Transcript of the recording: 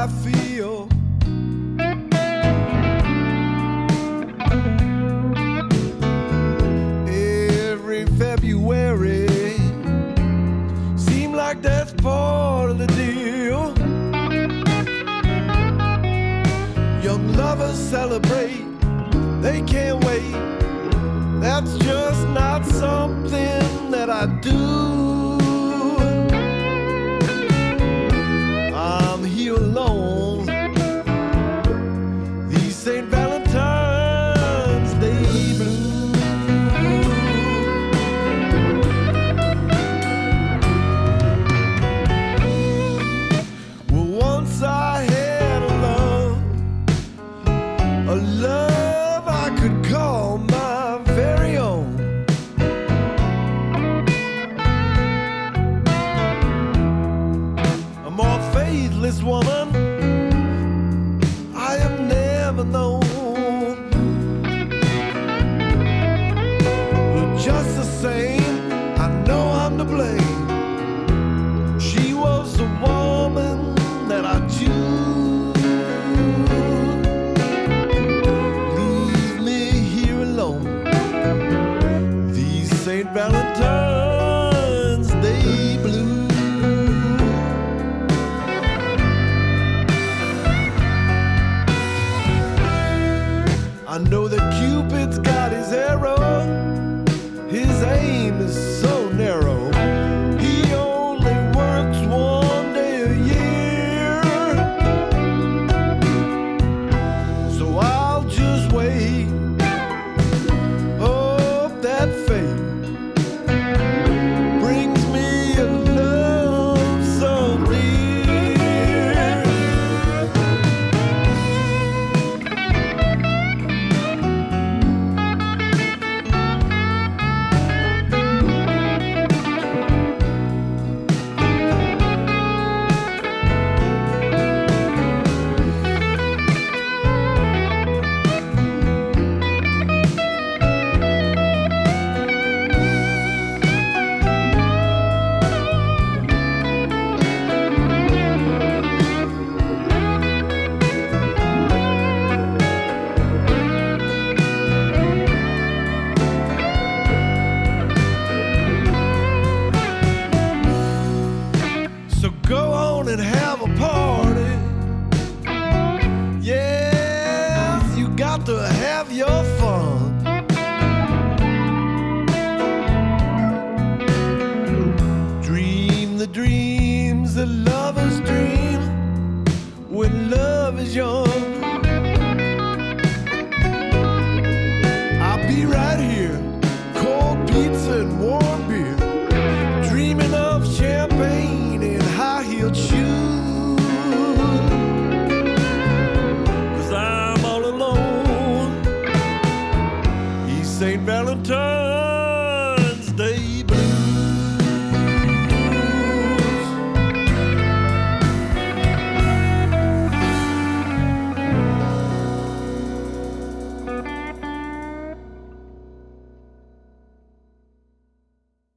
I feel. Every February seem like that's part of the deal. Young lovers celebrate, they can't wait. That's just not something that I do. I'm here alone. These St. Valentine's Day blues. Well, once I had a love I could call my very own. A more faithless woman I have never known. But just the same, I know I'm to blame. She was the woman that I choose. Leave me here alone. These St. Valentine's Day blues. I know that Cupid's got his arrow. His aim is so narrow. He only works one day a year. So I'll just wait. Hope that fate brings me a love so near. So go on and have a party. Yes, you got to have your fun. Dream the dreams that lovers dream when love is young.